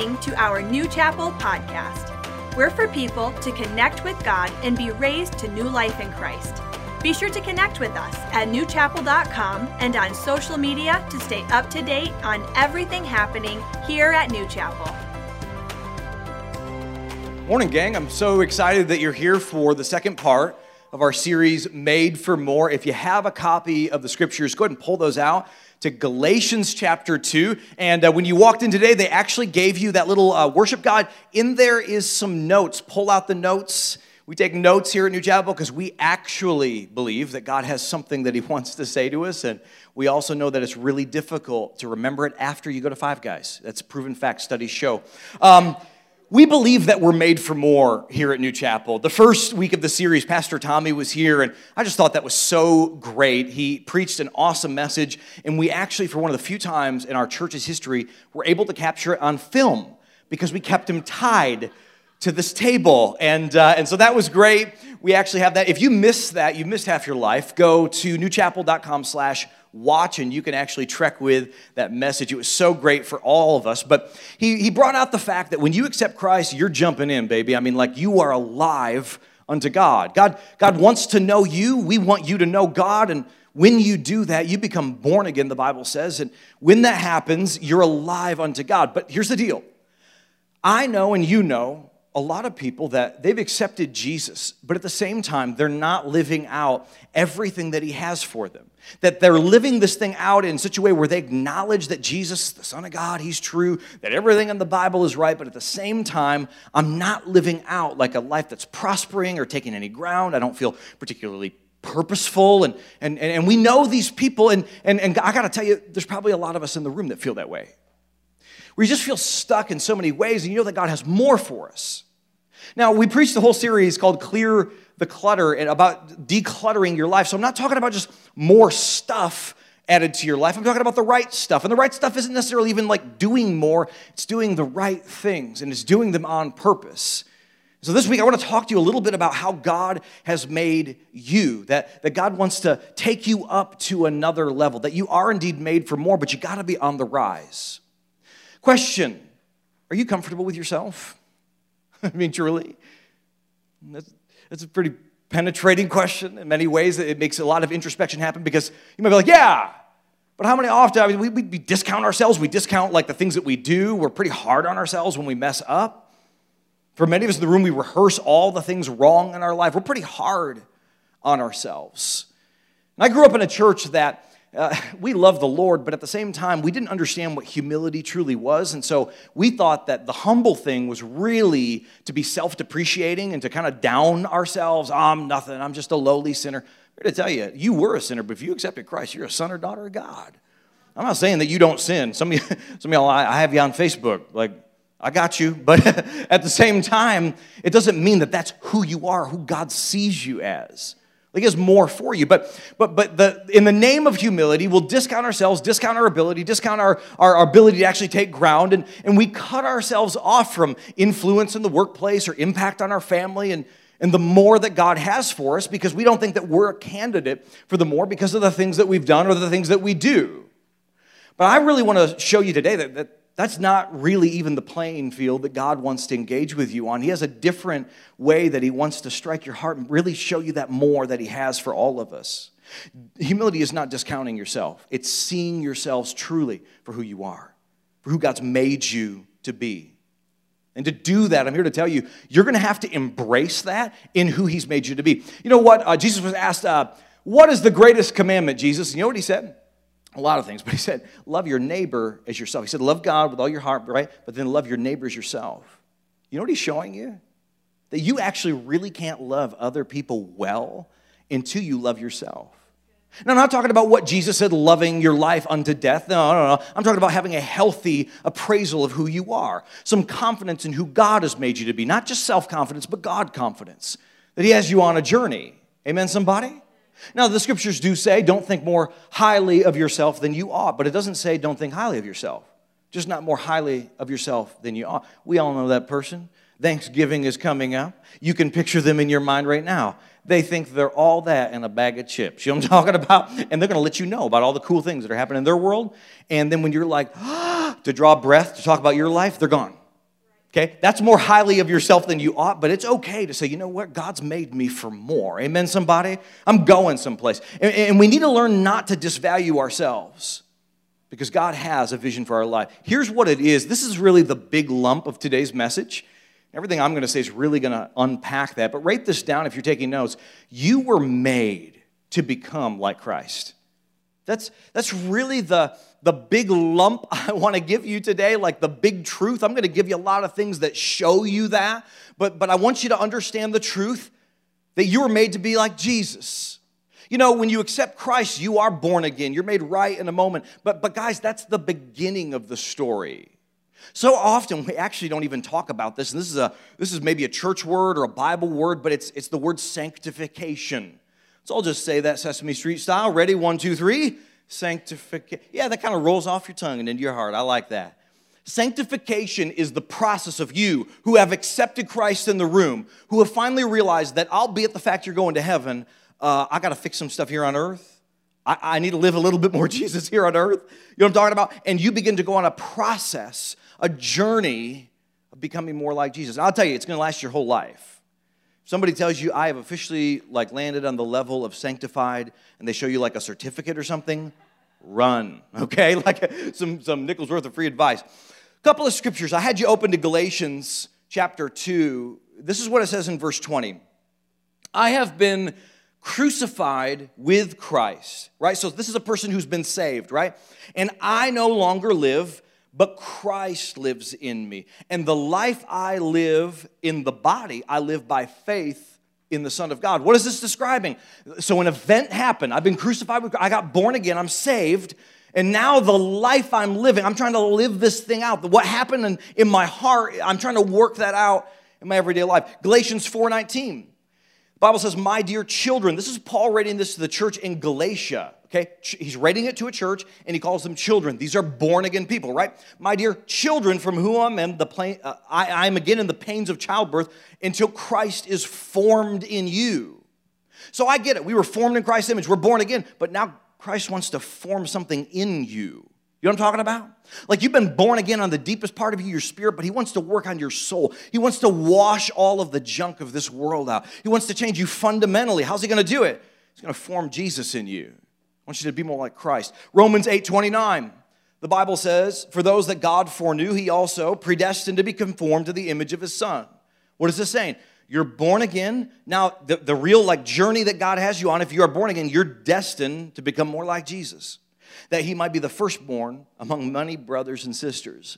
listening to our New Chapel podcast. We're for people to connect with God and be raised to new life in Christ. Be sure to connect with us at newchapel.com and on social media to stay up to date on everything happening here at New Chapel. Morning, gang. I'm so excited that you're here for the second part of our series, Made for More. If you have a copy of the scriptures, go ahead and pull those out to Galatians chapter 2. And when you walked in today, they actually gave you that little worship guide. In there is some notes. Pull out the notes. We take notes here at New Chapel because we actually believe that God has something that he wants to say to us. And we also know that it's really difficult to remember it after you go to Five Guys. That's a proven fact. Studies show. We believe that we're made for more here at New Chapel. The first week of the series, Pastor Tommy was here, and I just thought that was so great. He preached an awesome message, and we actually, for one of the few times in our church's history, were able to capture it on film because we kept him tied to this table, and so that was great. We actually have that. If you missed that, you missed half your life. Go to newchapel.com/watch, and you can actually trek with that message. It was so great for all of us. But he brought out the fact that when you accept Christ, you're jumping in, baby. I mean, like, you are alive unto God. God wants to know you. We want you to know God. And when you do that, you become born again, the Bible says. And when that happens, you're alive unto God. But here's the deal. I know and you know a lot of people that they've accepted Jesus, but at the same time, they're not living out everything that he has for them. That they're living this thing out in such a way where they acknowledge that Jesus, the Son of God, he's true, that everything in the Bible is right, but at the same time, I'm not living out like a life that's prospering or taking any ground. I don't feel particularly purposeful, and we know these people, and I gotta tell you, there's probably a lot of us in the room that feel that way. We just feel stuck in so many ways, and you know that God has more for us. Now, we preached the whole series called Clear the Clutter and about decluttering your life. So I'm not talking about just more stuff added to your life. I'm talking about the right stuff. And the right stuff isn't necessarily even like doing more. It's doing the right things, and it's doing them on purpose. So this week, I want to talk to you a little bit about how God has made you, that God wants to take you up to another level, that you are indeed made for more, but you got to be on the rise. Question, are you comfortable with yourself? I mean, truly? That's a pretty penetrating question in many ways. It makes a lot of introspection happen because you might be like, yeah, but how many often, I mean, we discount ourselves. We discount like the things that we do. We're pretty hard on ourselves when we mess up. For many of us in the room, we rehearse all the things wrong in our life. We're pretty hard on ourselves. And I grew up in a church that we love the Lord, but at the same time, we didn't understand what humility truly was. And so we thought that the humble thing was really to be self-depreciating and to kind of down ourselves. I'm nothing. I'm just a lowly sinner. I'm here to tell you, you were a sinner, but if you accepted Christ, you're a son or daughter of God. I'm not saying that you don't sin. Some of y'all, I have you on Facebook. Like, I got you. But at the same time, it doesn't mean that that's who you are, who God sees you as. Like, he has more for you. But in the name of humility, we'll discount ourselves, discount our ability, discount our ability to actually take ground, and we cut ourselves off from influence in the workplace or impact on our family and the more that God has for us because we don't think that we're a candidate for the more because of the things that we've done or the things that we do. But I really want to show you today that that's not really even the playing field that God wants to engage with you on. He has a different way that he wants to strike your heart and really show you that more that he has for all of us. Humility is not discounting yourself. It's seeing yourselves truly for who you are, for who God's made you to be. And to do that, I'm here to tell you, you're going to have to embrace that in who he's made you to be. You know what? Jesus was asked, what is the greatest commandment, Jesus? And you know what he said? A lot of things, but he said, love your neighbor as yourself. He said, love God with all your heart, right? But then love your neighbor as yourself. You know what he's showing you? That you actually really can't love other people well until you love yourself. Now, I'm not talking about what Jesus said, loving your life unto death. No. I'm talking about having a healthy appraisal of who you are. Some confidence in who God has made you to be. Not just self-confidence, but God confidence. That he has you on a journey. Amen, somebody? Now, the scriptures do say, don't think more highly of yourself than you ought. But it doesn't say, don't think highly of yourself. Just not more highly of yourself than you ought. We all know that person. Thanksgiving is coming up. You can picture them in your mind right now. They think they're all that in a bag of chips. You know what I'm talking about? And they're going to let you know about all the cool things that are happening in their world. And then when you're like, to draw breath, to talk about your life, they're gone. Okay, that's more highly of yourself than you ought, but it's okay to say, you know what, God's made me for more. Amen, somebody? I'm going someplace. And we need to learn not to disvalue ourselves because God has a vision for our life. Here's what it is. This is really the big lump of today's message. Everything I'm going to say is really going to unpack that, but write this down if you're taking notes. You were made to become like Christ. That's really the big lump I want to give you today, like the big truth. I'm going to give you a lot of things that show you that, but I want you to understand the truth that you were made to be like Jesus. You know, when you accept Christ, you are born again. You're made right in a moment. But guys, that's the beginning of the story. So often we actually don't even talk about this, and this is maybe a church word or a Bible word, but it's the word sanctification. So I'll just say that Sesame Street style. Ready? 1, 2, 3. Sanctification. Yeah, that kind of rolls off your tongue and into your heart. I like that. Sanctification is the process of you who have accepted Christ in the room, who have finally realized that albeit the fact you're going to heaven, I got to fix some stuff here on earth. I need to live a little bit more Jesus here on earth. You know what I'm talking about? And you begin to go on a process, a journey of becoming more like Jesus. And I'll tell you, it's going to last your whole life. Somebody tells you, I have officially landed on the level of sanctified, and they show you like a certificate or something, run, okay? Like some nickel's worth of free advice. A couple of scriptures. I had you open to Galatians chapter 2. This is what it says in verse 20. I have been crucified with Christ, right? So this is a person who's been saved, right? And I no longer live, but Christ lives in me. And the life I live in the body, I live by faith in the Son of God. What is this describing? So an event happened. I've been crucified with Christ. I got born again. I'm saved. And now the life I'm living, I'm trying to live this thing out. What happened in my heart, I'm trying to work that out in my everyday life. Galatians 4:19. The Bible says, my dear children. This is Paul writing this to the church in Galatia. Okay, he's writing it to a church, and he calls them children. These are born-again people, right? My dear children, from whom I am again in the pains of childbirth until Christ is formed in you. So I get it. We were formed in Christ's image. We're born again, but now Christ wants to form something in you. You know what I'm talking about? Like you've been born again on the deepest part of you, your spirit, but he wants to work on your soul. He wants to wash all of the junk of this world out. He wants to change you fundamentally. How's he going to do it? He's going to form Jesus in you. I want you to be more like Christ. Romans 8:29, the Bible says, for those that God foreknew, he also predestined to be conformed to the image of his Son. What is this saying? You're born again. Now, the real journey that God has you on, if you are born again, you're destined to become more like Jesus, that he might be the firstborn among many brothers and sisters.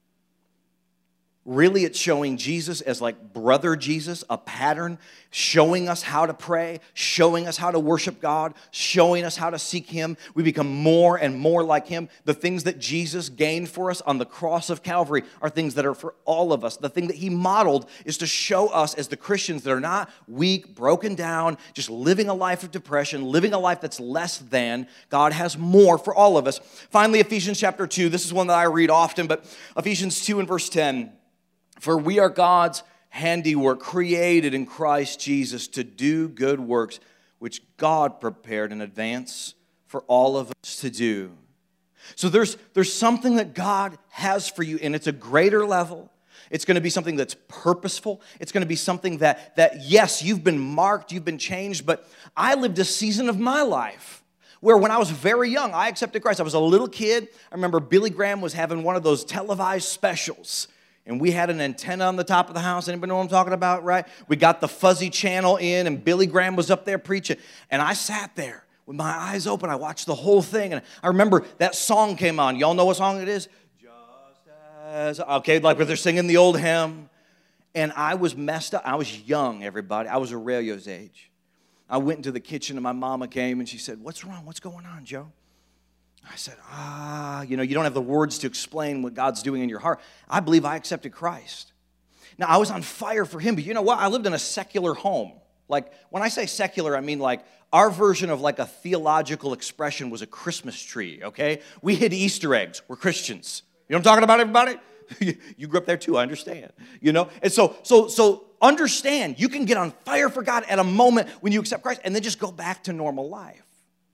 Really, it's showing Jesus as like brother Jesus, a pattern, showing us how to pray, showing us how to worship God, showing us how to seek him. We become more and more like him. The things that Jesus gained for us on the cross of Calvary are things that are for all of us. The thing that he modeled is to show us as the Christians that are not weak, broken down, just living a life of depression, living a life that's less than. God has more for all of us. Finally, Ephesians chapter 2. This is one that I read often, but Ephesians 2 and verse 10. For we are God's handiwork, created in Christ Jesus to do good works, which God prepared in advance for all of us to do. So there's something that God has for you, and it's a greater level. It's going to be something that's purposeful. It's going to be something that yes, you've been marked, you've been changed, but I lived a season of my life where when I was very young, I accepted Christ. I was a little kid. I remember Billy Graham was having one of those televised specials. And we had an antenna on the top of the house. Anybody know what I'm talking about, right? We got the fuzzy channel in, and Billy Graham was up there preaching. And I sat there with my eyes open. I watched the whole thing. And I remember that song came on. Y'all know what song it is? Just as... Okay, like where they're singing the old hymn. And I was messed up. I was young, everybody. I was Aurelio's age. I went into the kitchen, and my mama came, and she said, what's wrong? What's going on, Joe? I said, you don't have the words to explain what God's doing in your heart. I believe I accepted Christ. Now, I was on fire for him, but you know what? I lived in a secular home. Like, when I say secular, I mean like our version of like a theological expression was a Christmas tree, okay? We hid Easter eggs. We're Christians. You know what I'm talking about, everybody? You grew up there too, I understand. And so understand, you can get on fire for God at a moment when you accept Christ and then just go back to normal life.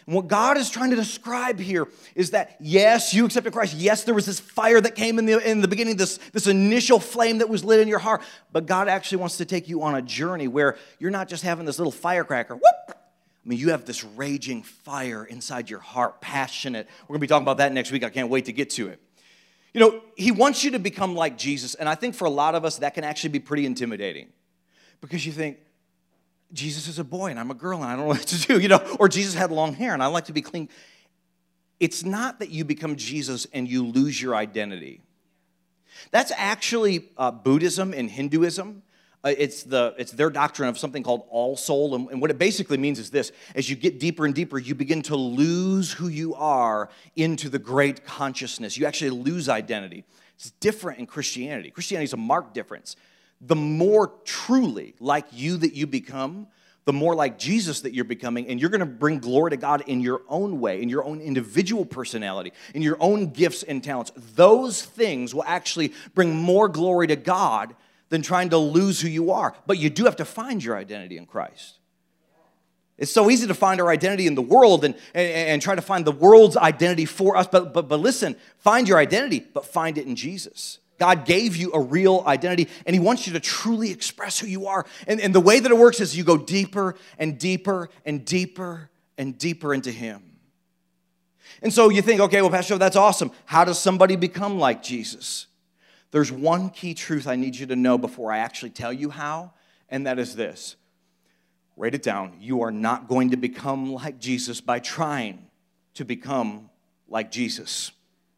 And what God is trying to describe here is that, yes, you accepted Christ. Yes, there was this fire that came in the beginning, this initial flame that was lit in your heart. But God actually wants to take you on a journey where you're not just having this little firecracker. Whoop! I mean, you have this raging fire inside your heart, passionate. We're going to be talking about that next week. I can't wait to get to it. You know, he wants you to become like Jesus. And I think for a lot of us, that can actually be pretty intimidating. Because you think, Jesus is a boy and I'm a girl and I don't know what to do, you know, or Jesus had long hair and I like to be clean. It's not that you become Jesus and you lose your identity. That's actually Buddhism and Hinduism. It's their doctrine of something called all soul. And what it basically means is this: as you get deeper and deeper, you begin to lose who you are into the great consciousness. You actually lose identity. It's different in Christianity. Christianity is a marked difference. The more truly like you that you become, the more like Jesus that you're becoming, and you're going to bring glory to God in your own way, in your own individual personality, in your own gifts and talents. Those things will actually bring more glory to God than trying to lose who you are. But you do have to find your identity in Christ. It's so easy to find our identity in the world and try to find the world's identity for us. But listen, find your identity, but find it in Jesus. God gave you a real identity, and he wants you to truly express who you are. And the way that it works is you go deeper and deeper and deeper and deeper into him. And so you think, okay, well, Pastor, that's awesome. How does somebody become like Jesus? There's one key truth I need you to know before I actually tell you how, and that is this. Write it down. You are not going to become like Jesus by trying to become like Jesus.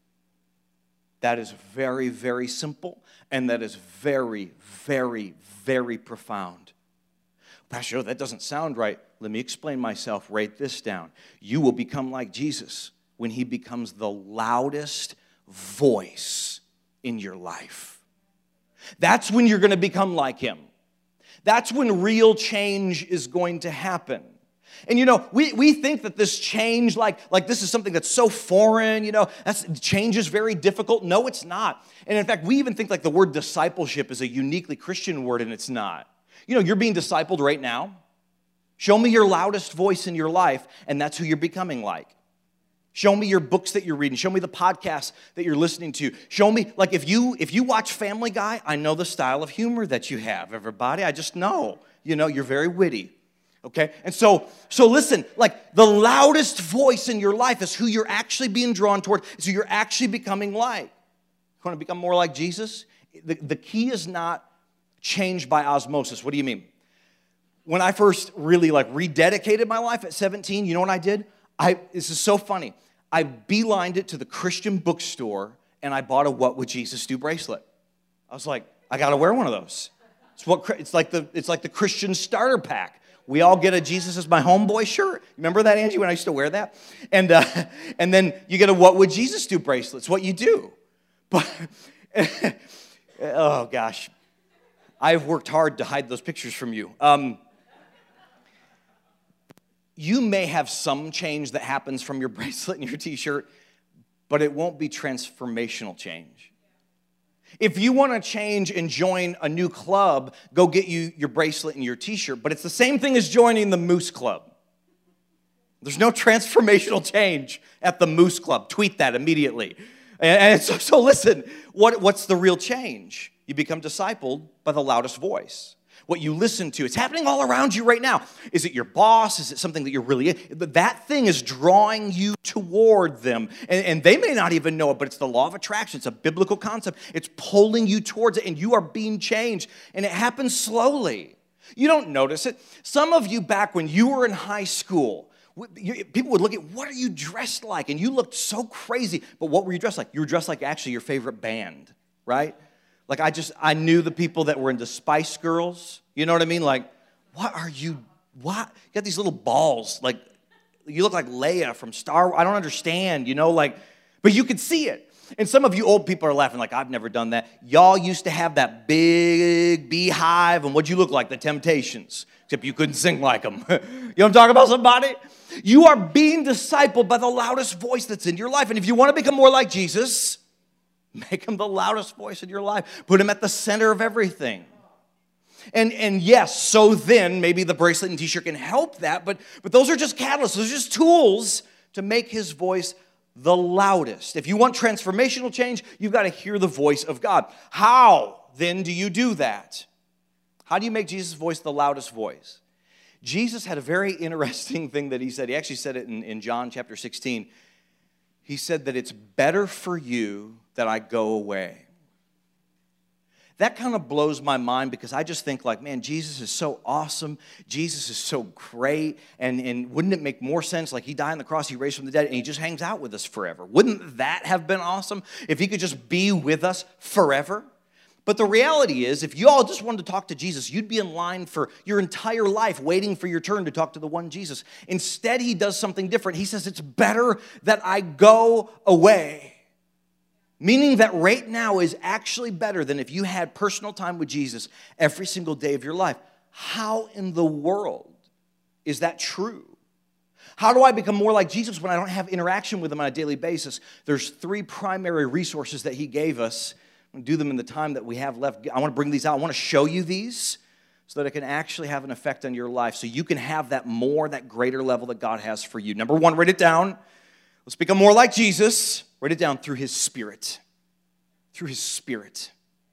That is very, very simple, and that is very, very, very profound. Pastor, that doesn't sound right. Let me explain myself. Write this down. You will become like Jesus when he becomes the loudest voice in your life. That's when you're going to become like him. That's when real change is going to happen. And you know, we think that this change, like this is something that's so foreign, you know, change is very difficult. No, it's not. And in fact, we even think like the word discipleship is a uniquely Christian word, and it's not. You know, you're being discipled right now. Show me your loudest voice in your life, and that's who you're becoming like. Show me your books that you're reading. Show me the podcasts that you're listening to. Show me, like if you watch Family Guy, I know the style of humor that you have, everybody. I just know, you know, you're very witty. Okay, and so listen, like the loudest voice in your life is who you're actually being drawn toward, is who you're actually becoming like. You want to become more like Jesus? The key is not change by osmosis. What do you mean? When I first really like rededicated my life at 17, you know what I did? This is so funny. I beelined it to the Christian bookstore and I bought a What Would Jesus Do bracelet. I was like, I got to wear one of those. It's like the Christian starter pack. We all get a Jesus is my homeboy shirt. Remember that, Angie, when I used to wear that? And then you get a What Would Jesus Do bracelet. It's what you do. But, oh, gosh. I've worked hard to hide those pictures from you. You may have some change that happens from your bracelet and your t-shirt, but it won't be transformational change. If you want to change and join a new club, go get you your bracelet and your t-shirt. But it's the same thing as joining the Moose Club. There's no transformational change at the Moose Club. Tweet that immediately. And so listen, what's the real change? You become discipled by the loudest voice. What you listen to, it's happening all around you right now. Is it your boss? Is it something that you're really, that thing is drawing you toward them. And they may not even know it, but it's the law of attraction. It's a biblical concept. It's pulling you towards it, and you are being changed. And it happens slowly. You don't notice it. Some of you back when you were in high school, people would look at, what are you dressed like? And you looked so crazy. But what were you dressed like? You were dressed like actually your favorite band, right? Like I knew the people that were into Spice Girls. You know what I mean? Like, what? You got these little balls. Like, you look like Leia from Star Wars. I don't understand, you know, like, but you could see it. And some of you old people are laughing like, I've never done that. Y'all used to have that big beehive, and what'd you look like? The Temptations. Except you couldn't sing like them. You know what I'm talking about, somebody? You are being discipled by the loudest voice that's in your life. And if you want to become more like Jesus, make him the loudest voice in your life. Put him at the center of everything. And yes, so then maybe the bracelet and t-shirt can help that, but those are just catalysts. Those are just tools to make his voice the loudest. If you want transformational change, you've got to hear the voice of God. How then do you do that? How do you make Jesus' voice the loudest voice? Jesus had a very interesting thing that he said. He actually said it in John chapter 16. He said that it's better for you that I go away. That kind of blows my mind because I just think like, man, Jesus is so awesome. Jesus is so great. And wouldn't it make more sense? Like he died on the cross, he raised from the dead, and he just hangs out with us forever. Wouldn't that have been awesome if he could just be with us forever? But the reality is, if you all just wanted to talk to Jesus, you'd be in line for your entire life waiting for your turn to talk to the one Jesus. Instead, he does something different. He says, it's better that I go away. Meaning that right now is actually better than if you had personal time with Jesus every single day of your life. How in the world is that true? How do I become more like Jesus when I don't have interaction with him on a daily basis? There's 3 primary resources that he gave us. I'm going to do them in the time that we have left. I want to bring these out. I want to show you these so that it can actually have an effect on your life so you can have that greater level that God has for you. Number 1, write it down. Let's become more like Jesus. Write it down, through his Spirit. Through his Spirit.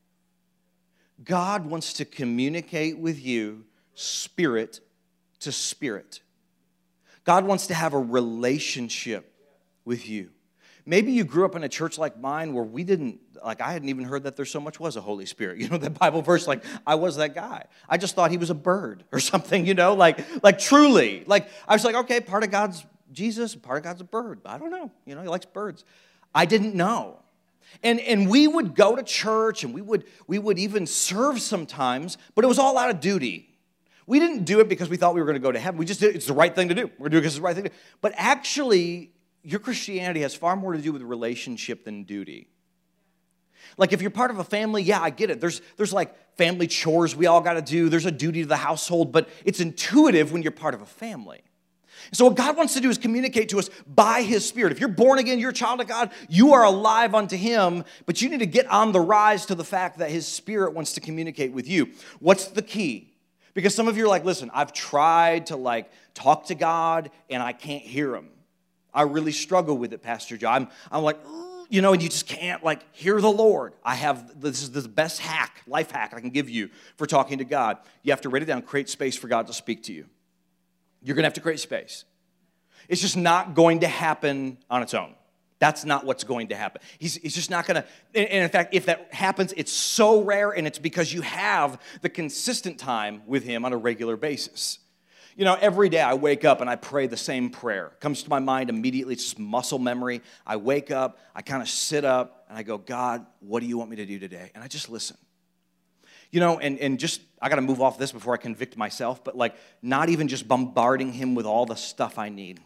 God wants to communicate with you spirit to spirit. God wants to have a relationship with you. Maybe you grew up in a church like mine where I hadn't even heard that there so much was a Holy Spirit. You know, that Bible verse, like, I was that guy. I just thought he was a bird or something, you know, like truly. Like, I was like, okay, part of God's Jesus, part of God's a bird. I don't know. You know, he likes birds. I didn't know. And we would go to church and we would even serve sometimes, but it was all out of duty. We didn't do it because we thought we were going to go to heaven. We just did it. It's the right thing to do. We're going to do it because it's the right thing to do. But actually, your Christianity has far more to do with relationship than duty. Like if you're part of a family, yeah, I get it. There's like family chores we all got to do. There's a duty to the household, but it's intuitive when you're part of a family. So what God wants to do is communicate to us by his Spirit. If you're born again, you're a child of God, you are alive unto him, but you need to get on the rise to the fact that his Spirit wants to communicate with you. What's the key? Because some of you are like, listen, I've tried to talk to God and I can't hear him. I really struggle with it, Pastor Joe. I'm like, you know, and you just can't hear the Lord. This is the best life hack I can give you for talking to God. You have to write it down, create space for God to speak to you. You're going to have to create space. It's just not going to happen on its own. That's not what's going to happen. He's just not going to, and in fact, if that happens, it's so rare, and it's because you have the consistent time with him on a regular basis. You know, every day I wake up and I pray the same prayer. It comes to my mind immediately. It's just muscle memory. I wake up, I kind of sit up, and I go, God, what do you want me to do today? And I just listen. You know, and just, I got to move off this before I convict myself, but not even just bombarding him with all the stuff I need.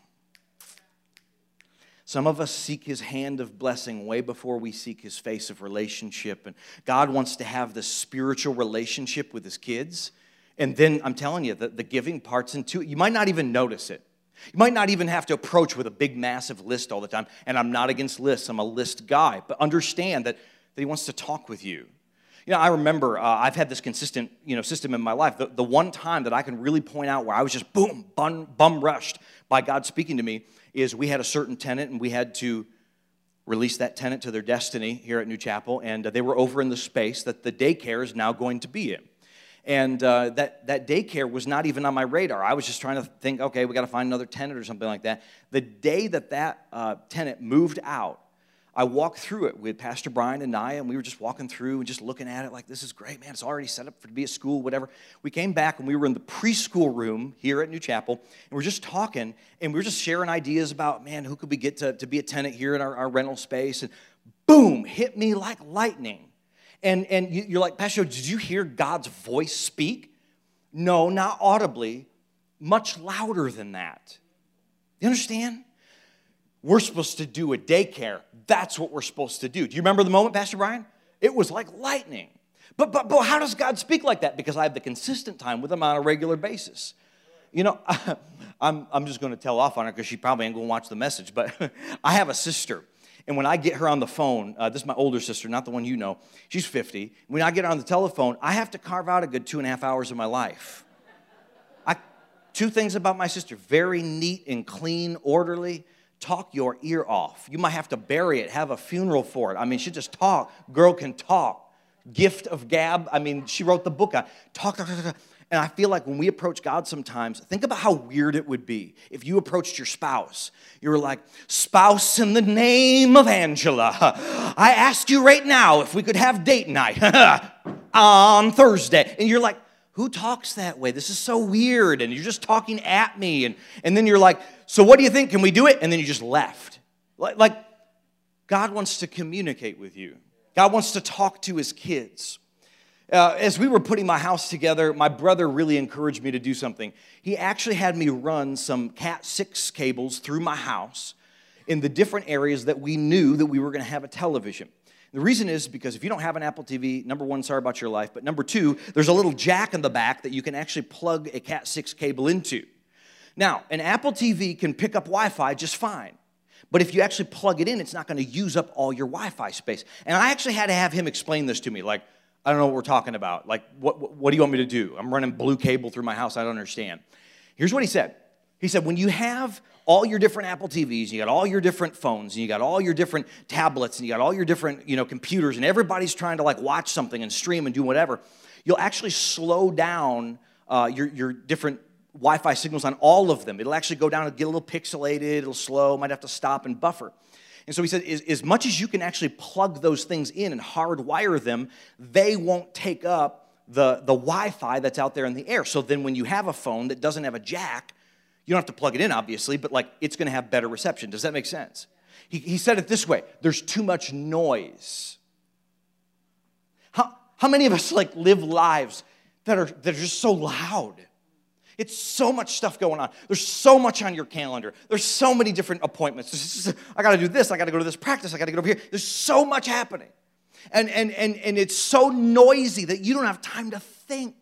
Some of us seek his hand of blessing way before we seek his face of relationship. And God wants to have this spiritual relationship with his kids. And then I'm telling you, the giving part's into it. You might not even notice it. You might not even have to approach with a big, massive list all the time. And I'm not against lists. I'm a list guy. But understand that he wants to talk with you. You know, I remember I've had this consistent, system in my life. The one time that I can really point out where I was just, boom, bum rushed by God speaking to me is we had a certain tenant, and we had to release that tenant to their destiny here at New Chapel, and they were over in the space that the daycare is now going to be in. And that daycare was not even on my radar. I was just trying to think, okay, we got to find another tenant or something like that. The day that tenant moved out, I walked through it with Pastor Brian and Naya, and we were just walking through and just looking at it like, this is great, man. It's already set up to be a school, whatever. We came back, and we were in the preschool room here at New Chapel, and we were just talking, and we were just sharing ideas about, man, who could we get to be a tenant here in our rental space? And boom, hit me like lightning. And you're like, Pastor, did you hear God's voice speak? No, not audibly, much louder than that. You understand? We're supposed to do a daycare. That's what we're supposed to do. Do you remember the moment, Pastor Brian? It was like lightning. But how does God speak like that? Because I have the consistent time with him on a regular basis. You know, I'm just going to tell off on her because she probably ain't going to watch the message. But I have a sister. And when I get her on the phone, this is my older sister, not the one you know. She's 50. When I get her on the telephone, I have to carve out a good 2.5 hours of my life. Two things about my sister: very neat and clean, orderly. Talk your ear off. You might have to bury it, have a funeral for it. I mean, she just talk. Girl can talk. Gift of gab. I mean, she wrote the book on talk. And I feel like when we approach God sometimes, think about how weird it would be if you approached your spouse. You were like, spouse, in the name of Angela, I ask you right now if we could have date night on Thursday. And you're like, who talks that way? This is so weird. And you're just talking at me. And then you're like, so what do you think? Can we do it? And then you just left. Like God wants to communicate with you. God wants to talk to his kids. As we were putting my house together, my brother really encouraged me to do something. He actually had me run some Cat 6 cables through my house in the different areas that we knew that we were going to have a television. The reason is because if you don't have an Apple TV, number one, sorry about your life, but number two, there's a little jack in the back that you can actually plug a Cat 6 cable into. Now, an Apple TV can pick up Wi-Fi just fine. But if you actually plug it in, it's not going to use up all your Wi-Fi space. And I actually had to have him explain this to me, like, I don't know what we're talking about. Like, what do you want me to do? I'm running blue cable through my house. I don't understand. Here's what he said. He said, when you have all your different Apple TVs, you got all your different phones, and you got all your different tablets, and you got all your different, computers, and everybody's trying to, like, watch something and stream and do whatever, you'll actually slow down your different Wi-Fi signals on all of them. It'll actually go down and get a little pixelated. It'll slow. Might have to stop and buffer. And so he said, as much as you can actually plug those things in and hardwire them, they won't take up the Wi-Fi that's out there in the air. So then when you have a phone that doesn't have a jack, you don't have to plug it in, obviously, but like it's going to have better reception. Does that make sense? He said it this way: there's too much noise. How many of us like live lives that are just so loud? It's so much stuff going on. There's so much on your calendar. There's so many different appointments. I got to do this. I got to go to this practice. I got to get over here. There's so much happening. And it's so noisy that you don't have time to think,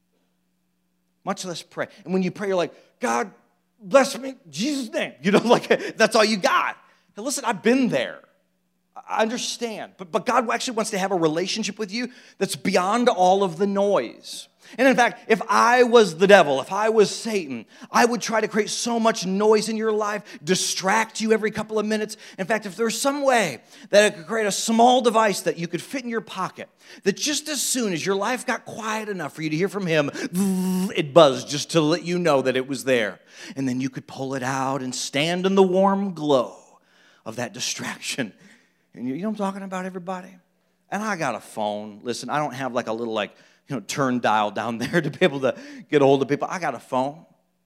much less pray. And when you pray, you're like, God, bless me, in Jesus' name. That's all you got. Now, listen, I've been there. I understand. But God actually wants to have a relationship with you that's beyond all of the noise. And in fact, if I was the devil, if I was Satan, I would try to create so much noise in your life, distract you every couple of minutes. In fact, if there's some way that I could create a small device that you could fit in your pocket, that just as soon as your life got quiet enough for you to hear from him, it buzzed just to let you know that it was there. And then you could pull it out and stand in the warm glow of that distraction. And you know what I'm talking about, everybody? And I got a phone. Listen, I don't have like a little turn dial down there to be able to get a hold of people. I got a phone,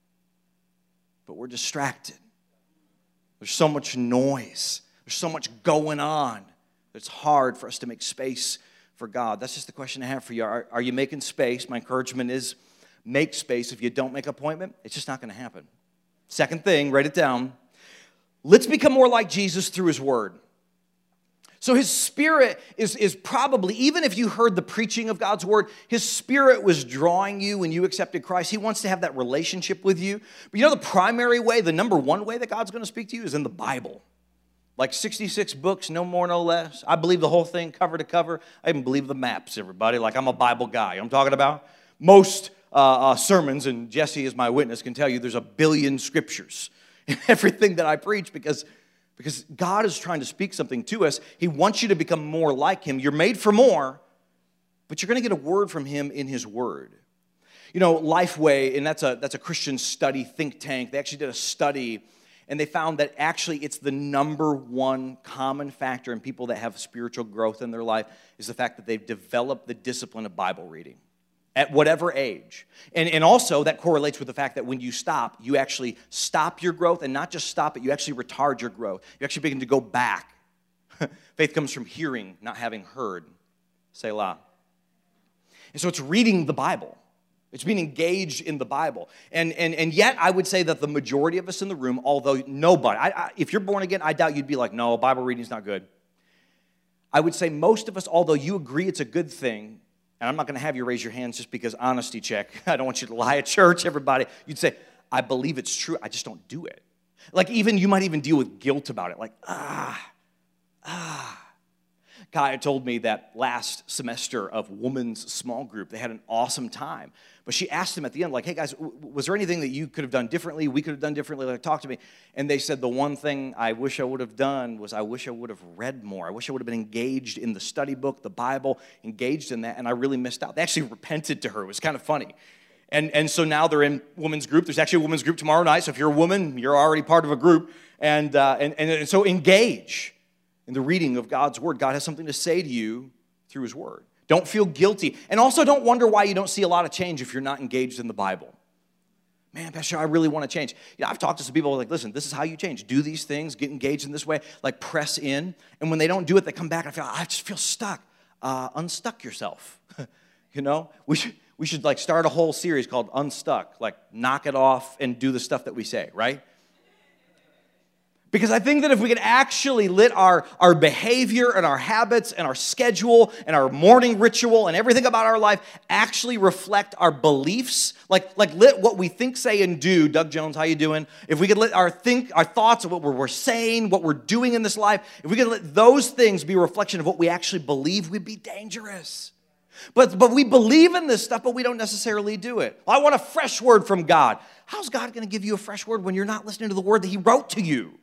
but we're distracted. There's so much noise. There's so much going on. It's hard for us to make space for God. That's just the question I have for you. Are you making space? My encouragement is make space. If you don't make an appointment, it's just not going to happen. Second thing, write it down. Let's become more like Jesus through his word. So his spirit is probably, even if you heard the preaching of God's word, his spirit was drawing you when you accepted Christ. He wants to have that relationship with you. But the primary way, the number one way that God's going to speak to you is in the Bible. Like 66 books, no more, no less. I believe the whole thing cover to cover. I even believe the maps, everybody. Like I'm a Bible guy. You know what I'm talking about? Most sermons, and Jesse is my witness, can tell you there's 1 billion scriptures in everything that I preach because God is trying to speak something to us. He wants you to become more like him. You're made for more, but you're going to get a word from him in his word. Lifeway, and that's a Christian study think tank. They actually did a study, and they found that actually it's the number one common factor in people that have spiritual growth in their life is the fact that they've developed the discipline of Bible reading at whatever age. And also that correlates with the fact that when you stop, you actually stop your growth, and not just stop it, you actually retard your growth. You actually begin to go back. Faith comes from hearing, not having heard. Selah. And so it's reading the Bible. It's being engaged in the Bible. And yet I would say that the majority of us in the room, although nobody, if you're born again, I doubt you'd be like, no, Bible reading is not good. I would say most of us, although you agree it's a good thing, and I'm not going to have you raise your hands just because honesty check. I don't want you to lie at church, everybody. You'd say, I believe it's true. I just don't do it. Like you might even deal with guilt about it. Like, Kaya told me that last semester of women's small group, they had an awesome time. But she asked them at the end, like, hey, guys, was there anything that you could have done differently, we could have done differently? Like, talk to me. And they said the one thing I wish I would have done was I wish I would have read more. I wish I would have been engaged in the study book, the Bible, engaged in that, and I really missed out. They actually repented to her. It was kind of funny. And so now they're in women's group. There's actually a women's group tomorrow night, so if you're a woman, you're already part of a group. And so engage in the reading of God's Word. God has something to say to you through His Word. Don't feel guilty. And also don't wonder why you don't see a lot of change if you're not engaged in the Bible. Man, Pastor, I really want to change. You know, I've talked to some people like, listen, this is how you change. Do these things, get engaged in this way, like press in. And when they don't do it, they come back and I just feel stuck. Unstuck yourself. You know, we should like start a whole series called Unstuck, like knock it off and do the stuff that we say, right? Because I think that if we could actually let our behavior and our habits and our schedule and our morning ritual and everything about our life actually reflect our beliefs, like let what we think, say, and do, Doug Jones, how you doing? If we could let our thoughts of what we're saying, what we're doing in this life, if we could let those things be a reflection of what we actually believe, we'd be dangerous. But we believe in this stuff, but we don't necessarily do it. I want a fresh word from God. How's God going to give you a fresh word when you're not listening to the word that He wrote to you?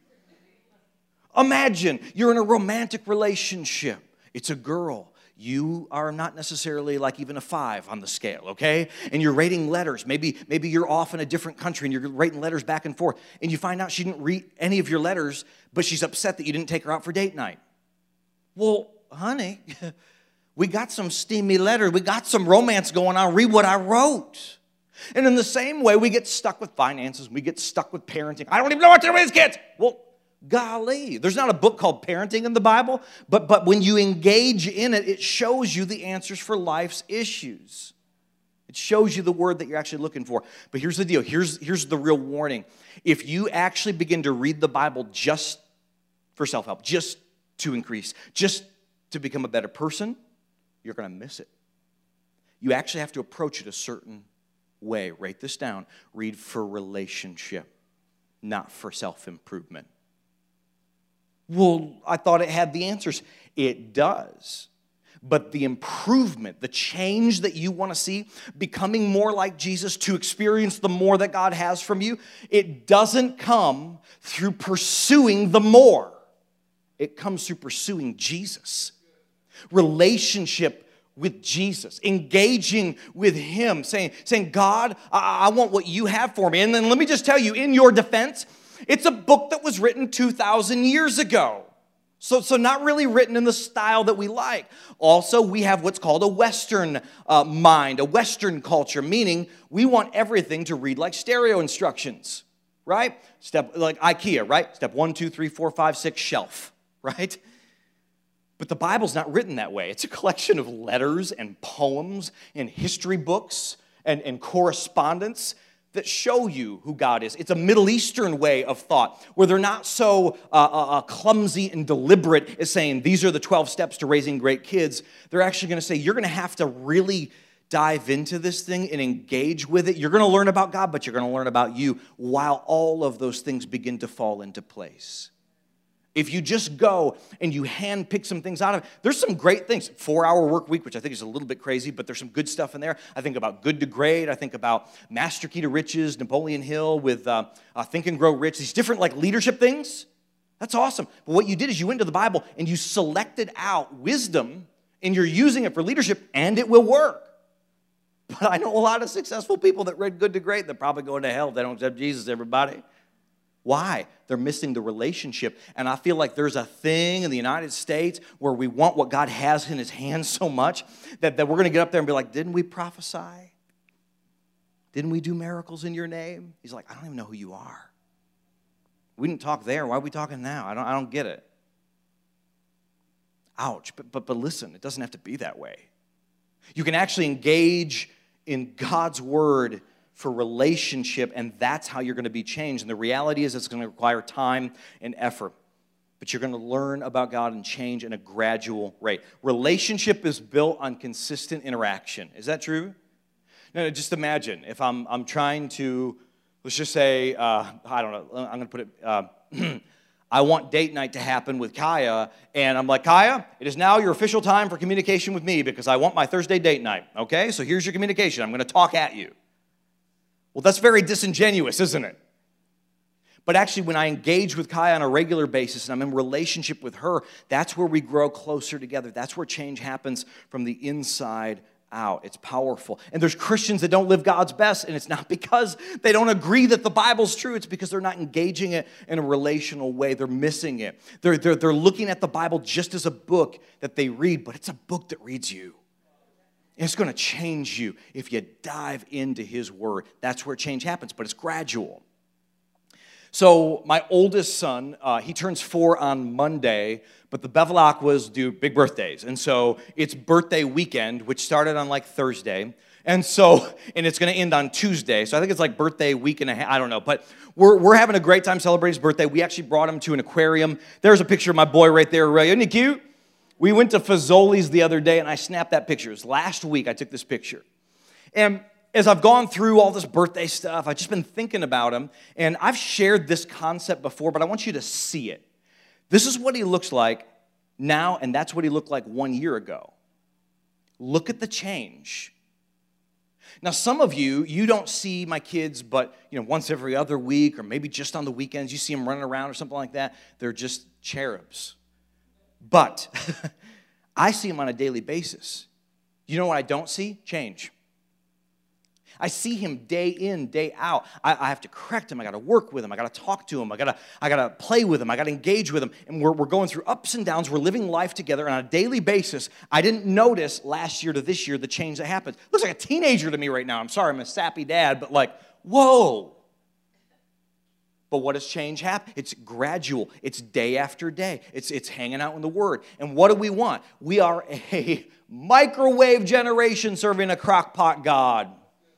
Imagine you're in a romantic relationship. It's a girl. You are not necessarily like even a 5 on the scale, okay? And you're writing letters. Maybe you're off in a different country and you're writing letters back and forth. And you find out she didn't read any of your letters, but she's upset that you didn't take her out for date night. Well, honey, we got some steamy letters. We got some romance going on. Read what I wrote. And in the same way, we get stuck with finances. We get stuck with parenting. I don't even know what to do with these kids. Well, golly, there's not a book called Parenting in the Bible, but when you engage in it, it shows you the answers for life's issues. It shows you the word that you're actually looking for. But here's the deal. Here's the real warning. If you actually begin to read the Bible just for self-help, just to increase, just to become a better person, you're going to miss it. You actually have to approach it a certain way. Write this down. Read for relationship, not for self-improvement. Well, I thought it had the answers. It does. But the improvement, the change that you want to see, becoming more like Jesus to experience the more that God has from you, it doesn't come through pursuing the more. It comes through pursuing Jesus. Relationship with Jesus, engaging with Him, saying, God, I want what you have for me. And then let me just tell you, in your defense, it's a book that was written 2,000 years ago. So not really written in the style that we like. Also, we have what's called a Western mind, a Western culture, meaning we want everything to read like stereo instructions, right? Like IKEA, right? Step 1, 2, 3, 4, 5, 6, shelf, right? But the Bible's not written that way. It's a collection of letters and poems and history books and correspondence that show you who God is. It's a Middle Eastern way of thought where they're not so clumsy and deliberate as saying, these are the 12 steps to raising great kids. They're actually going to say, you're going to have to really dive into this thing and engage with it. You're going to learn about God, but you're going to learn about you while all of those things begin to fall into place. If you just go and you handpick some things out of it, there's some great things. 4-hour work week, which I think is a little bit crazy, but there's some good stuff in there. I think about Good to Great. I think about Master Key to Riches, Napoleon Hill with Think and Grow Rich. These different like leadership things. That's awesome. But what you did is you went to the Bible and you selected out wisdom and you're using it for leadership and it will work. But I know a lot of successful people that read Good to Great. They're probably going to hell if they don't accept Jesus, everybody. Why? They're missing the relationship. And I feel like there's a thing in the United States where we want what God has in His hands so much that we're going to get up there and be like, didn't we prophesy? Didn't we do miracles in your name? He's like, I don't even know who you are. We didn't talk there. Why are we talking now? I don't get it. Ouch. But listen, it doesn't have to be that way. You can actually engage in God's word for relationship, and that's how you're going to be changed. And the reality is it's going to require time and effort. But you're going to learn about God and change in a gradual rate. Relationship is built on consistent interaction. Is that true? No, just imagine if I'm trying to, let's just say, I don't know, I'm going to put it, I want date night to happen with Kaya, and I'm like, Kaya, it is now your official time for communication with me because I want my Thursday date night, okay? So here's your communication. I'm going to talk at you. Well, that's very disingenuous, isn't it? But actually, when I engage with Kaya on a regular basis and I'm in relationship with her, that's where we grow closer together. That's where change happens from the inside out. It's powerful. And there's Christians that don't live God's best, and it's not because they don't agree that the Bible's true. It's because they're not engaging it in a relational way. They're missing it. They're looking at the Bible just as a book that they read, but it's a book that reads you. And it's going to change you if you dive into His Word. That's where change happens, but it's gradual. So my oldest son, he turns 4 on Monday, but the Bevilacquas do big birthdays. And so it's birthday weekend, which started on like Thursday. And it's going to end on Tuesday. So I think it's like birthday week and a half. I don't know. But we're having a great time celebrating his birthday. We actually brought him to an aquarium. There's a picture of my boy right there, Ray. Isn't he cute? We went to Fazoli's the other day, and I snapped that picture. It was last week I took this picture. And as I've gone through all this birthday stuff, I've just been thinking about him, and I've shared this concept before, but I want you to see it. This is what he looks like now, and that's what he looked like 1 year ago. Look at the change. Now, some of you don't see my kids but once every other week or maybe just on the weekends. You see them running around or something like that. They're just cherubs. But I see them on a daily basis. You know what I don't see? Change. I see him day in, day out. I have to correct him. I got to work with him. I got to talk to him. I got to play with him. I got to engage with him. And we're going through ups and downs. We're living life together on a daily basis. I didn't notice last year to this year the change that happened. Looks like a teenager to me right now. I'm sorry, I'm a sappy dad, but like, whoa. But what does change happen? It's gradual. It's day after day. It's hanging out in the Word. And what do we want? We are a microwave generation serving a crock pot God.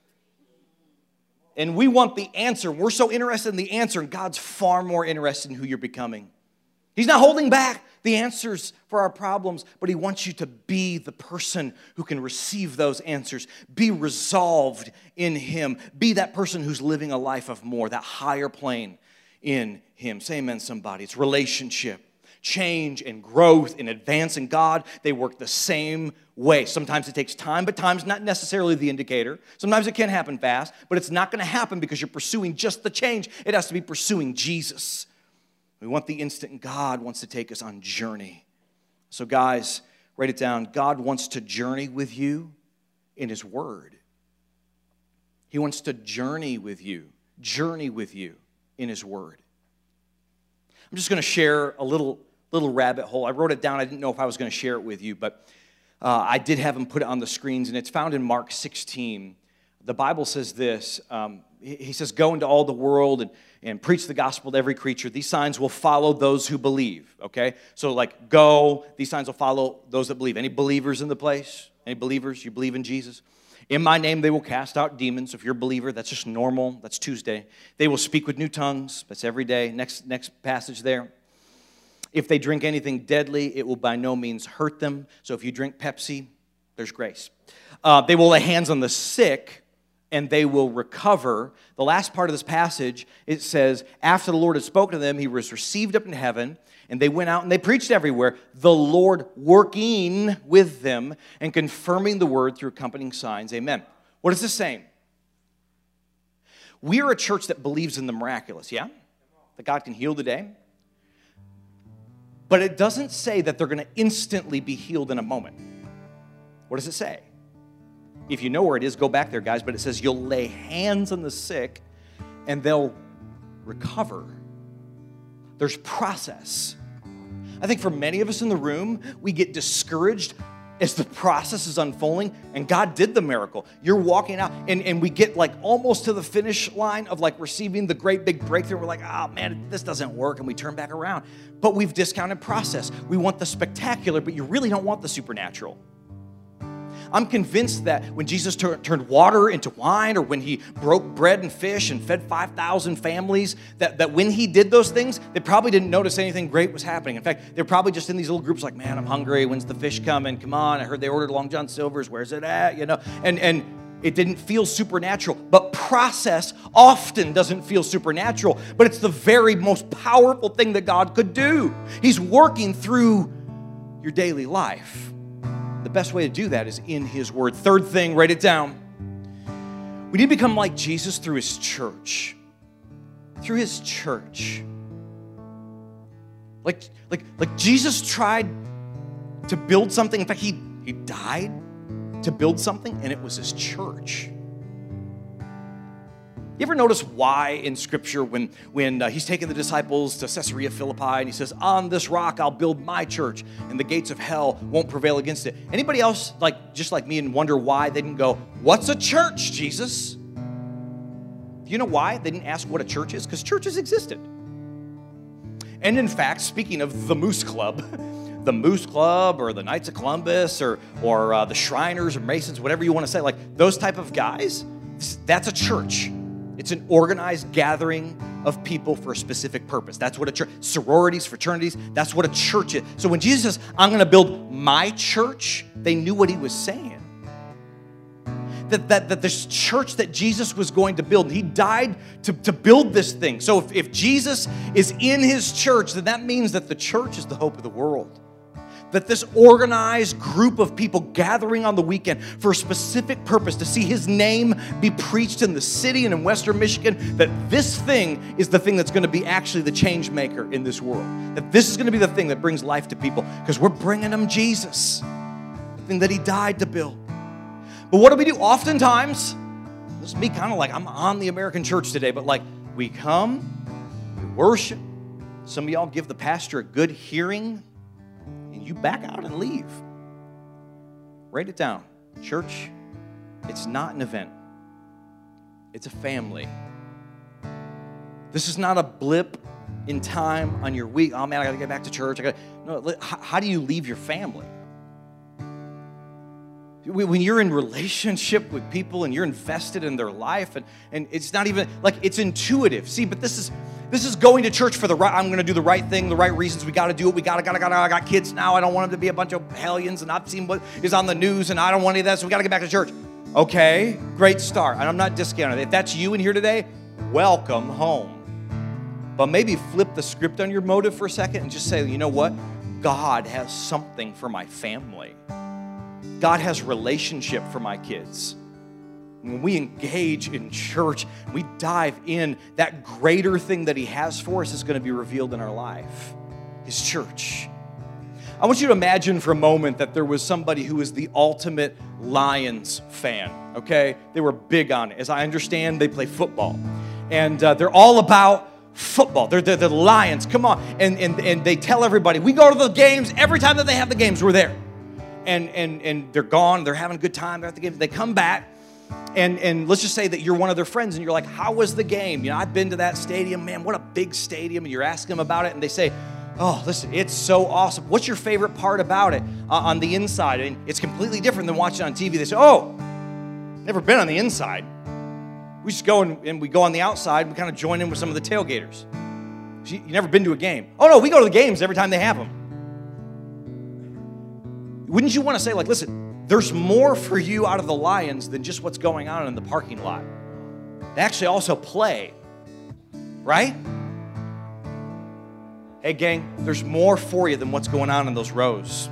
And we want the answer. We're so interested in the answer, and God's far more interested in who you're becoming. He's not holding back the answers for our problems, but He wants you to be the person who can receive those answers. Be resolved in Him. Be that person who's living a life of more, that higher plane in Him. Say amen, somebody. It's relationship. Change and growth and advance in God, they work the same way. Sometimes it takes time, but time's not necessarily the indicator. Sometimes it can happen fast, but it's not going to happen because you're pursuing just the change. It has to be pursuing Jesus. We want the instant, and God wants to take us on journey. So guys, write it down. God wants to journey with you in His Word. He wants to journey with you in His Word. I'm just going to share a little rabbit hole. I wrote it down. I didn't know if I was going to share it with you, but I did have him put it on the screens, and it's found in Mark 16. The Bible says this. He says, go into all the world and preach the gospel to every creature. These signs will follow those who believe, okay? So like go, these signs will follow those that believe. Any believers in the place? Any believers? You believe in Jesus? In my name they will cast out demons. If you're a believer, that's just normal. That's Tuesday. They will speak with new tongues. That's every day. Next passage there. If they drink anything deadly, it will by no means hurt them. So if you drink Pepsi, there's grace. They will lay hands on the sick, and they will recover. The last part of this passage, it says, after the Lord had spoken to them, He was received up in heaven, and they went out and they preached everywhere, the Lord working with them and confirming the word through accompanying signs. Amen. What is this saying? We are a church that believes in the miraculous, yeah? That God can heal today. But it doesn't say that they're going to instantly be healed in a moment. What does it say? If you know where it is, go back there, guys. But it says you'll lay hands on the sick and they'll recover. There's process. I think for many of us in the room, we get discouraged as the process is unfolding, and God did the miracle. You're walking out, and we get like almost to the finish line of like receiving the great big breakthrough. We're like, oh man, this doesn't work, and we turn back around. But we've discounted process. We want the spectacular, but you really don't want the supernatural. I'm convinced that when Jesus turned water into wine, or when He broke bread and fish and fed 5,000 families, that when He did those things, they probably didn't notice anything great was happening. In fact, they're probably just in these little groups like, man, I'm hungry. When's the fish coming? Come on, I heard they ordered Long John Silver's. Where's it at? And it didn't feel supernatural. But process often doesn't feel supernatural, but it's the very most powerful thing that God could do. He's working through your daily life. The best way to do that is in His Word. Third thing, write it down. We need to become like Jesus through His church. Through His church. Like Jesus tried to build something. In fact, He died to build something, and it was His church. You ever notice why in Scripture when He's taking the disciples to Caesarea Philippi and He says, on this rock I'll build my church and the gates of hell won't prevail against it? Anybody else just like me and wonder why they didn't go, what's a church, Jesus? Do you know why they didn't ask what a church is? Because churches existed. And in fact, speaking of the Moose Club, the Moose Club or the Knights of Columbus or the Shriners or Masons, whatever you want to say, like those type of guys, that's a church. It's an organized gathering of people for a specific purpose. That's what a church, sororities, fraternities, that's what a church is. So when Jesus says, I'm going to build my church, they knew what He was saying. That this church that Jesus was going to build, He died to build this thing. So if Jesus is in His church, then that means that the church is the hope of the world. That this organized group of people gathering on the weekend for a specific purpose to see His name be preached in the city and in Western Michigan, that this thing is the thing that's going to be actually the change maker in this world. That this is going to be the thing that brings life to people because we're bringing them Jesus, the thing that He died to build. But what do we do? Oftentimes, this is me kind of like I'm on the American church today, but like we come, we worship. Some of y'all give the pastor a good hearing, and you back out and leave. Write it down. Church, it's not an event. It's a family. This is not a blip in time on your week. Oh man, I got to get back to church. No, how do you leave your family? When you're in relationship with people and you're invested in their life, and it's not even like it's intuitive. See, but this is going to church for the right. I'm going to do the right thing, the right reasons. We got to do it. I got kids now. I don't want them to be a bunch of hellions, and I've seen what is on the news, and I don't want any of that. So we got to get back to church. Okay, great start. And I'm not discounting it. If that's you in here today, welcome home. But maybe flip the script on your motive for a second and just say, you know what? God has something for my family. God has relationship for my kids. When we engage in church, we dive in, that greater thing that He has for us is going to be revealed in our life, His church. I want you to imagine for a moment that there was somebody who was the ultimate Lions fan, okay? They were big on it. As I understand, they play football. And they're all about football. They're the Lions. Come on. And they tell everybody, we go to the games. Every time that they have the games, we're there. And they're gone, they're having a good time, they're at the game, they come back, and let's just say that you're one of their friends, and you're like, how was the game? You know, I've been to that stadium, man, what a big stadium, and you're asking them about it, and they say, oh, listen, it's so awesome. What's your favorite part about it on the inside? I mean, it's completely different than watching on TV. They say, oh, never been on the inside. We just go and we go on the outside, and we kind of join in with some of the tailgaters. You never been to a game? Oh, no, we go to the games every time they have them. Wouldn't you want to say, like, listen, there's more for you out of the Lions than just what's going on in the parking lot. They actually also play, right? Hey, gang, there's more for you than what's going on in those rows.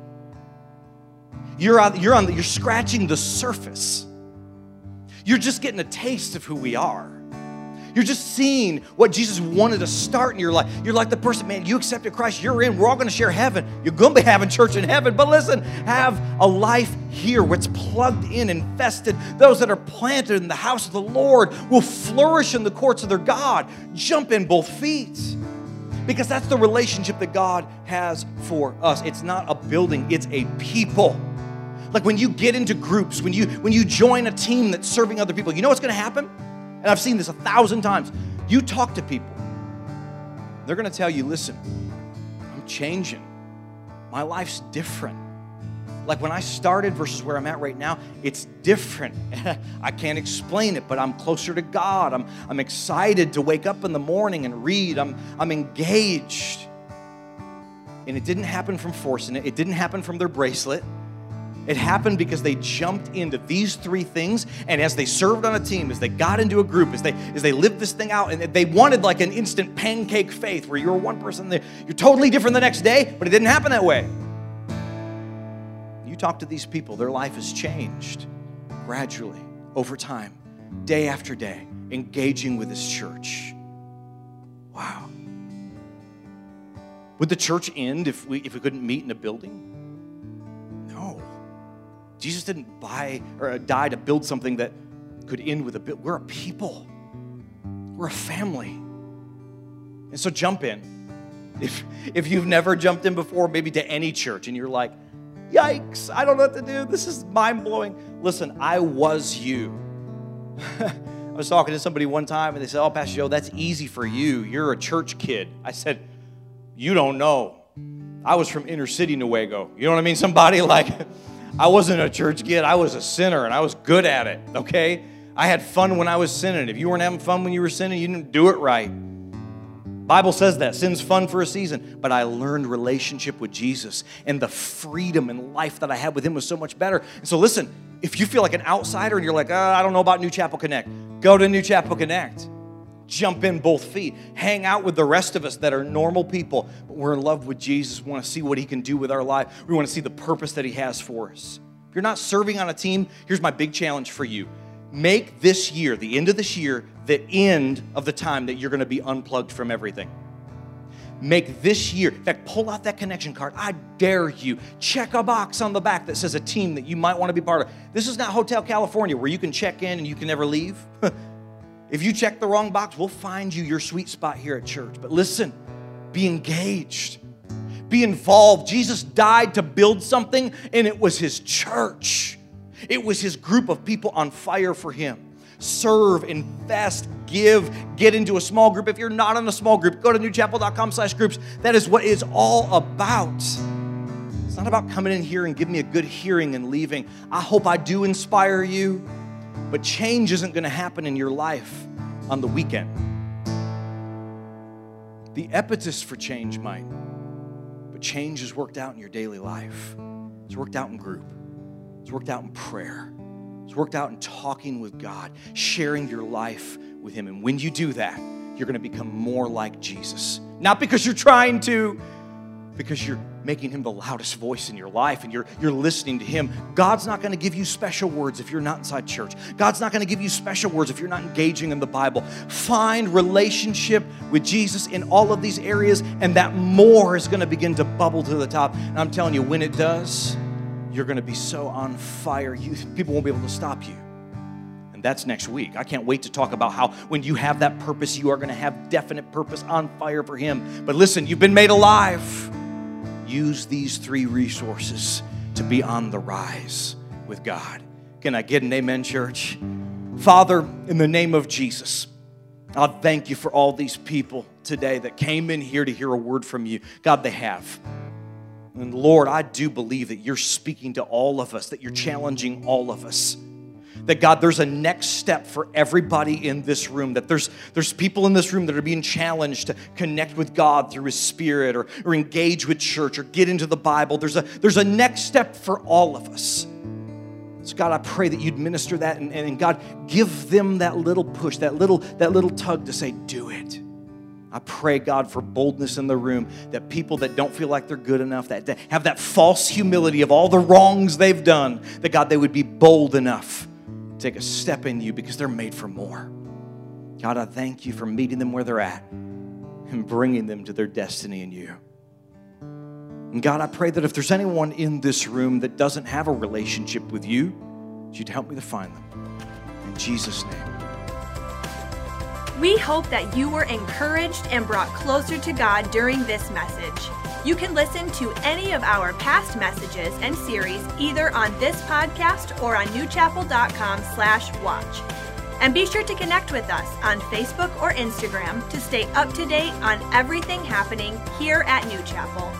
You're scratching the surface. You're just getting a taste of who we are. You're just seeing what Jesus wanted to start in your life. You're like the person, man, you accepted Christ, you're in, we're all going to share heaven. You're going to be having church in heaven. But listen, have a life here where it's plugged in, invested. Those that are planted in the house of the Lord will flourish in the courts of their God. Jump in both feet. Because that's the relationship that God has for us. It's not a building, it's a people. Like when you get into groups, when you join a team that's serving other people, you know what's going to happen? And I've seen this 1,000 times. You talk to people. They're going to tell you, listen, I'm changing. My life's different. Like when I started versus where I'm at right now, it's different. I can't explain it, but I'm closer to God. I'm excited to wake up in the morning and read. I'm engaged. And it didn't happen from forcing it. It didn't happen from their bracelet. It happened because they jumped into these three things, and as they served on a team, as they got into a group, as they lived this thing out, and they wanted like an instant pancake faith where you're one person, you're totally different the next day, but it didn't happen that way. You talk to these people, their life has changed gradually, over time, day after day, engaging with this church. Wow. Would the church end if we couldn't meet in a building? No. Jesus didn't die to build something that could end with a building. We're a people. We're a family. And so jump in. If you've never jumped in before, maybe to any church, and you're like, yikes, I don't know what to do. This is mind-blowing. Listen, I was you. I was talking to somebody one time, and they said, oh, Pastor Joe, that's easy for you. You're a church kid. I said, you don't know. I was from inner city Newaygo. You know what I mean? Somebody like, I wasn't a church kid. I was a sinner, and I was good at it, okay? I had fun when I was sinning. If you weren't having fun when you were sinning, you didn't do it right. Bible says that. Sin's fun for a season. But I learned relationship with Jesus, and the freedom and life that I had with him was so much better. And so listen, if you feel like an outsider and you're like, I don't know about New Chapel Connect, go to New Chapel Connect. Jump in both feet. Hang out with the rest of us that are normal people, but we're in love with Jesus. We want to see what he can do with our life. We want to see the purpose that he has for us. If you're not serving on a team, here's my big challenge for you. Make this year, the end of this year, the end of the time that you're going to be unplugged from everything. Make this year, in fact, pull out that connection card. I dare you. Check a box on the back that says a team that you might want to be part of. This is not Hotel California where you can check in and you can never leave. If you check the wrong box, we'll find you your sweet spot here at church. But listen, be engaged. Be involved. Jesus died to build something, and it was his church. It was his group of people on fire for him. Serve, invest, give, get into a small group. If you're not in a small group, go to newchapel.com/groups. That is what it's all about. It's not about coming in here and giving me a good hearing and leaving. I hope I do inspire you, but change isn't going to happen in your life on the weekend. The impetus for change might, but change is worked out in your daily life. It's worked out in group. It's worked out in prayer. It's worked out in talking with God, sharing your life with him. And when you do that, you're going to become more like Jesus. Not because you're trying to, because you're making him the loudest voice in your life and you're listening to him. God's not going to give you special words if you're not inside church. God's not going to give you special words if you're not engaging in the Bible. Find relationship with Jesus in all of these areas, and that more is going to begin to bubble to the top. And I'm telling you, when it does, you're going to be so on fire, people won't be able to stop you. And that's next week. I can't wait to talk about how when you have that purpose, you are going to have definite purpose, on fire for him. But listen, you've been made alive. Use these three resources to be on the rise with God. Can I get an amen, church? Father, in the name of Jesus, I thank you for all these people today that came in here to hear a word from you. God, they have. And Lord, I do believe that you're speaking to all of us, that you're challenging all of us. That God, there's a next step for everybody in this room, that there's people in this room that are being challenged to connect with God through his Spirit or engage with church or get into the Bible. There's a next step for all of us. So God, I pray that you'd minister that and God, give them that little push, that little tug to say, do it. I pray, God, for boldness in the room, that people that don't feel like they're good enough, that have that false humility of all the wrongs they've done, that, God, they would be bold enough to take a step in you because they're made for more. God, I thank you for meeting them where they're at and bringing them to their destiny in you. And God, I pray that if there's anyone in this room that doesn't have a relationship with you, you'd help me to find them. In Jesus' name. We hope that you were encouraged and brought closer to God during this message. You can listen to any of our past messages and series either on this podcast or on newchapel.com/watch. And be sure to connect with us on Facebook or Instagram to stay up to date on everything happening here at New Chapel.